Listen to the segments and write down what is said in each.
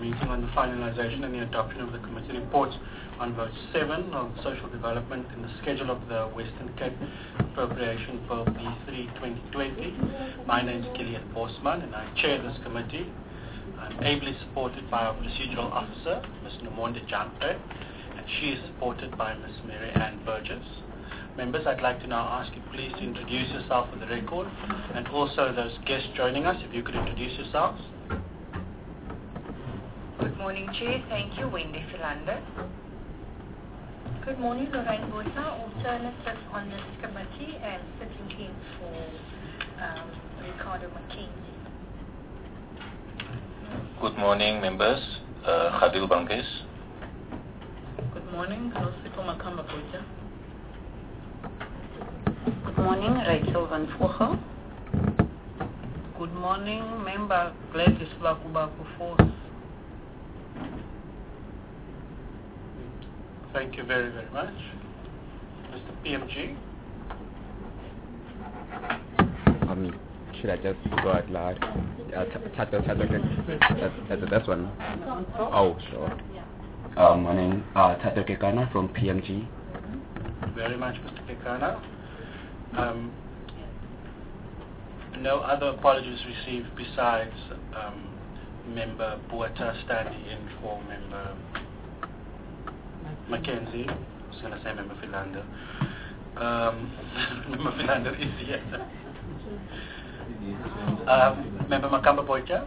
meeting on the finalization and the adoption of the committee reports on vote 7 of social development in the schedule of the Western Cape Appropriation Bill B3 2020. My name is Gillian Bosman and I chair this committee. I'm ably supported by our procedural officer, Ms. Nomonde Jampe, and she is supported by Ms. Mary Ann Burgess. Members, I'd like to now ask you please to introduce yourself for the record, and also those guests joining us, if you could introduce yourselves. Good morning, Chair. Thank you. Wendy Philander. Good morning, Lorraine Botha, alternative on this committee and sitting in for Ricardo Mackenzie. Good morning, members. Khalil Bankes. Good morning, Nosiko Makamba Botha. Good morning, Rachel Van Vogel. Good morning, member Gladys Bakubaku Force. Thank you very, very much. Mr. PMG. Should I just go out loud? That's one. Oh, sure. My name is Tato Kekana from PMG. Very much, Mr. Kekana. No other apologies received besides member Buata standing in for member Mackenzie. I was going to say member Philander. Member Philander is here. Member Makamba Boyka.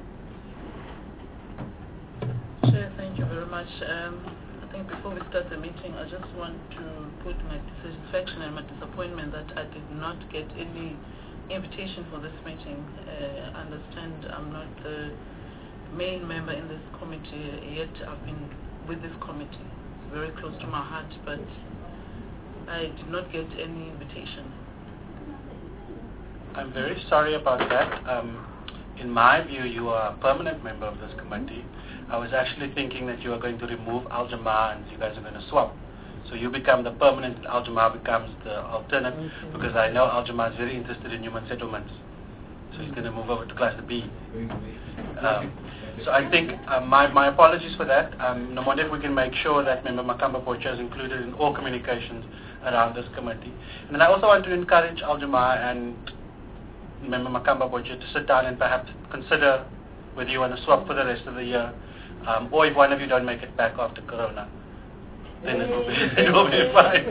Chair, thank you very much. I think before we start the meeting, I just want to put my dissatisfaction and my disappointment that I did not get any invitation for this meeting. I understand I'm not the main member in this committee, yet I've been with this committee. It's very close to my heart, but I did not get any invitation. I'm very sorry about that. In my view, you are a permanent member of this committee. I was actually thinking that you are going to remove Al Jamaa and you guys are going to swap. So you become the permanent, Al Jamaa becomes the alternate, because I know Al Jamaa is very interested in human settlements. So he's going to move over to Class B. So I think my apologies for that. Nomonde, if we can make sure that Member Makamba Boycha is included in all communications around this committee. And then I also want to encourage Al Jamaa and Member Makamba Boycha to sit down and perhaps consider whether you want to swap for the rest of the year, or if one of you don't make it back after Corona, then it will be fine.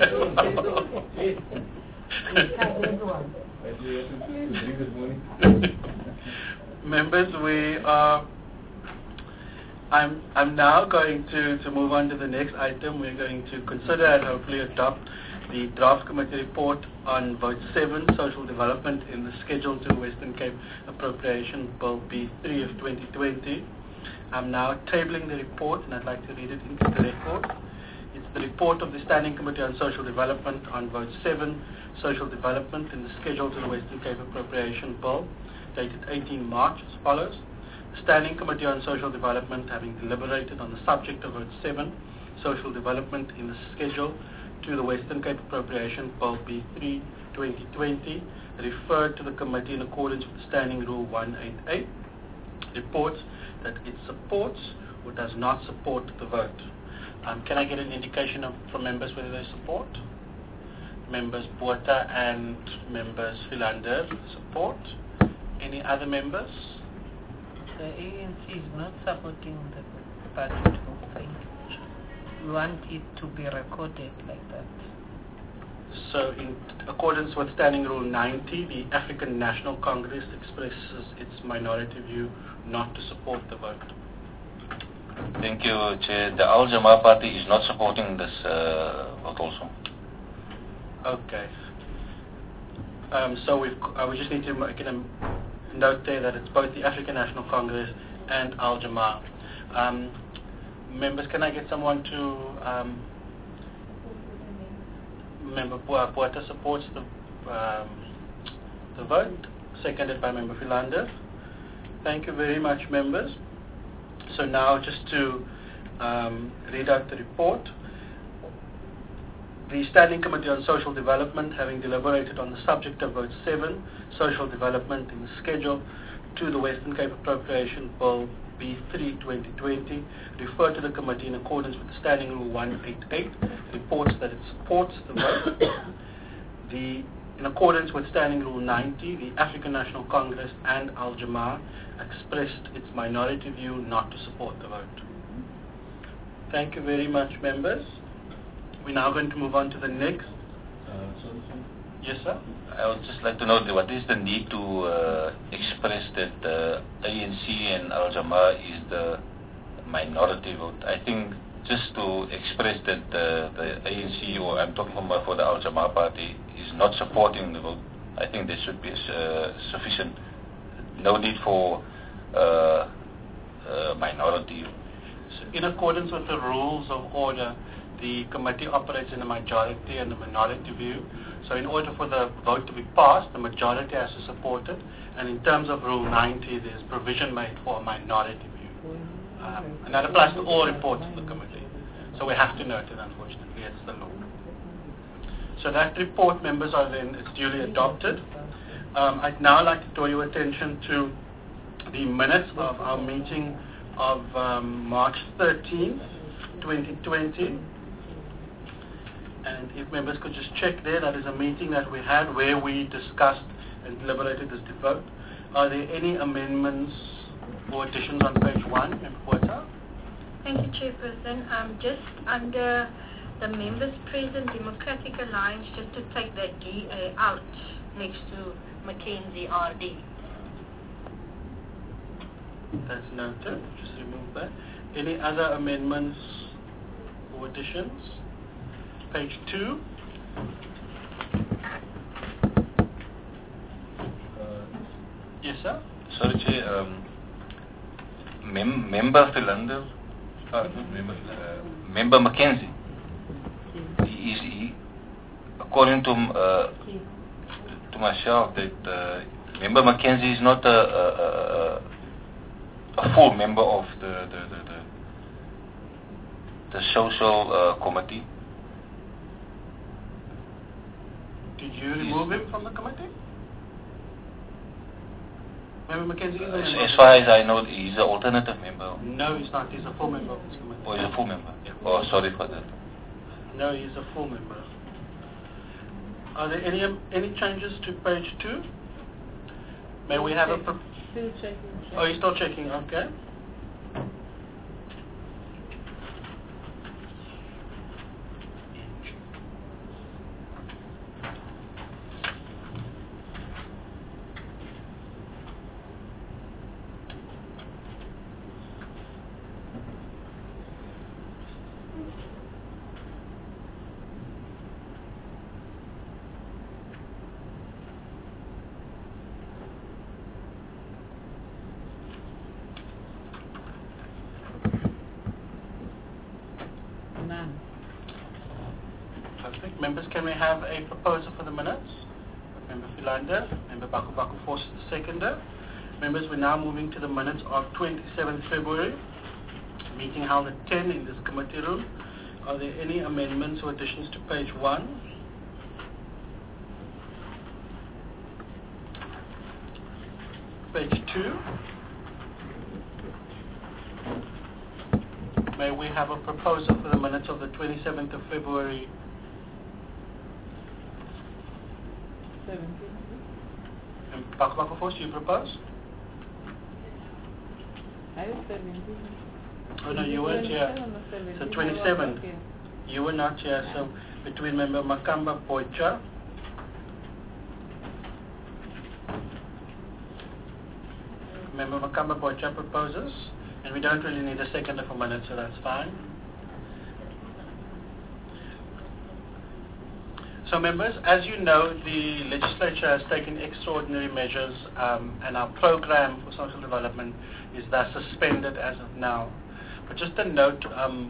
Members, I'm now going to move on to the next item. We're going to consider and hopefully adopt the draft committee report on vote 7, social development in the schedule to Western Cape Appropriation Bill B3 of 2020. I'm now tabling the report and I'd like to read it into the record. It's the report of the Standing Committee on Social Development on vote 7, social development in the schedule to the Western Cape Appropriation Bill, dated 18 March as follows. The Standing Committee on Social Development, having deliberated on the subject of vote 7, social development in the schedule to the Western Cape Appropriation Bill B3 2020, referred to the committee in accordance with Standing Rule 188, reports that it supports or does not support the vote. Can I get an indication from members whether they support? Members Botha and members Philander support. Any other members? The ANC is not supporting the budget of things. We want it to be recorded like that. So in accordance with Standing Rule 90, the African National Congress expresses its minority view not to support the vote. Thank you, Chair. The Al Jamaa Party is not supporting this vote also. Okay. So we just need to make a note there that it's both the African National Congress and Al Jamaa. Members, can I get someone to Member Botha supports the vote, seconded by Member Philander. Thank you very much, members. So now just to read out the report. The Standing Committee on Social Development, having deliberated on the subject of vote 7, social development in the schedule to the Western Cape Appropriation Bill B3 2020, referred to the committee in accordance with Standing Rule 188, reports that it supports the vote. In accordance with Standing Rule 90, the African National Congress and Al-Jama expressed its minority view not to support the vote. Thank you very much, members. We're now going to move on to the next. Yes, sir? I would just like to know what is the need to express that the ANC and Al-Jama is the minority vote. I think just to express that the ANC, or I'm talking for the Al-Jama party, is not supporting the vote, I think that should be sufficient. No need for minority. In accordance with the rules of order, the committee operates in a majority and a minority view. So in order for the vote to be passed, the majority has to support it. And in terms of Rule 90, there's provision made for a minority view. And that applies to all reports of the committee. So we have to note it, unfortunately. It's the law. So that report, members, it's duly adopted. I'd now like to draw your attention to the minutes of our meeting of March 13th, 2020. And if members could just check there, that is a meeting that we had where we discussed and deliberated this vote. Are there any amendments or additions on page 1, Member Botha? Thank you, Chairperson. Just under the members present, Democratic Alliance, just to take that DA out next to Mackenzie RD. That's noted. Just remove that. Any other amendments or additions? Page 2. Yes, sir? Sorry, Chair. Member Philander, Member Mackenzie, according to myself, that Member Mackenzie is not a full member of the social committee. Did you remove him from the committee? Member Mackenzie is a member. As far as I know, he's an alternative member. No, he's not. He's a full member of this committee. Oh, he's a full member. Yeah. Oh, sorry for that. No, he's a full member. Are there any changes to page 2? May we have Still checking. Oh, you're still checking. Okay. None. Perfect. Members, can we have a proposal for the minutes? Member Philander, Member Baku Force, the seconder. Members, we're now moving to the minutes of 27th February, meeting held at 10 in this committee room. Are there any amendments or additions to page 1? Page 2. May we have a proposal for the minutes of the 27th of February? 17. Baku Force, you propose? I was 17. Oh no, you weren't here. So 27. Okay. You were not here, so between Member Makamba Boycha, Member Makamba Boycha proposes, and we don't really need a seconder for minutes, so that's fine. So members, as you know, the legislature has taken extraordinary measures, and our program for social development is thus suspended as of now. But just a note,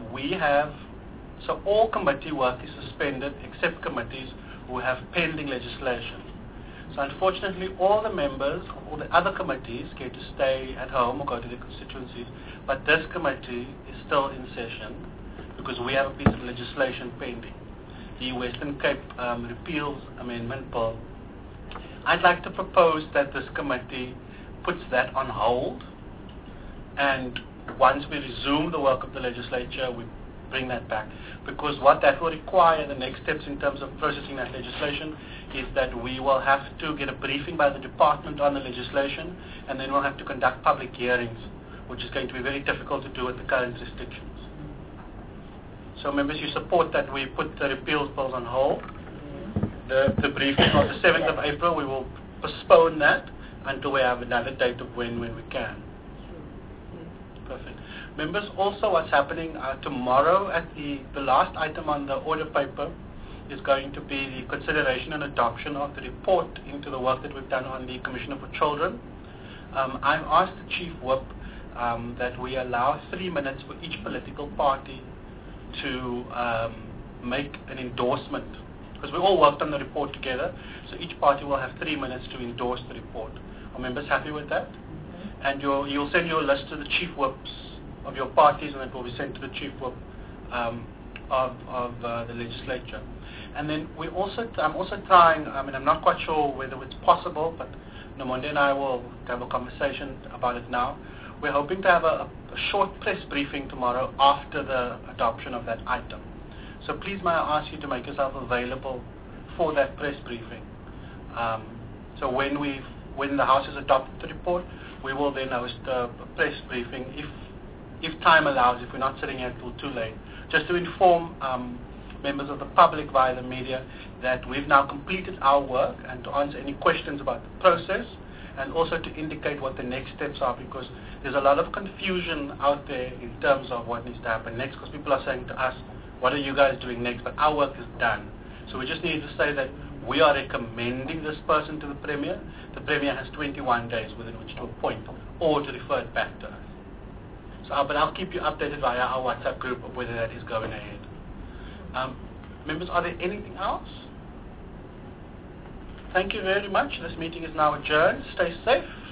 so all committee work is suspended except committees who have pending legislation. So unfortunately, all the members of all the other committees get to stay at home or go to their constituencies, but this committee is still in session because we have a piece of legislation pending, the Western Cape Repeals Amendment Bill. I'd like to propose that this committee puts that on hold, and once we resume the work of the legislature, we bring that back. Because what that will require, the next steps in terms of processing that legislation, is that we will have to get a briefing by the department on the legislation, and then we'll have to conduct public hearings, which is going to be very difficult to do with the current restrictions. So members, you support that we put the repeals bills on hold. The briefing on the 7th of April, we will postpone that until we have another date of when we can. Perfect. Members, also what's happening tomorrow at the last item on the order paper is going to be the consideration and adoption of the report into the work that we've done on the Commissioner for Children. I've asked the Chief Whip that we allow 3 minutes for each political party to make an endorsement, because we all worked on the report together, so each party will have 3 minutes to endorse the report. Are members happy with that? And you'll send your list to the Chief Whips of your parties, and it will be sent to the Chief Whip of the legislature. And then I'm also trying, I'm not quite sure whether it's possible, but Nomonde and I will have a conversation about it now. We're hoping to have a short press briefing tomorrow after the adoption of that item. So please may I ask you to make yourself available for that press briefing. So when the House has adopted the report, we will then host a press briefing if time allows, if we're not sitting here till too late, just to inform members of the public via the media that we've now completed our work, and to answer any questions about the process, and also to indicate what the next steps are, because there's a lot of confusion out there in terms of what needs to happen next, because people are saying to us, what are you guys doing next? But our work is done. So we just need to say that we are recommending this person to the Premier. The Premier has 21 days within which to appoint or to refer it back to us. So, but I'll keep you updated via our WhatsApp group of whether that is going ahead. Members, are there anything else? Thank you very much. This meeting is now adjourned. Stay safe.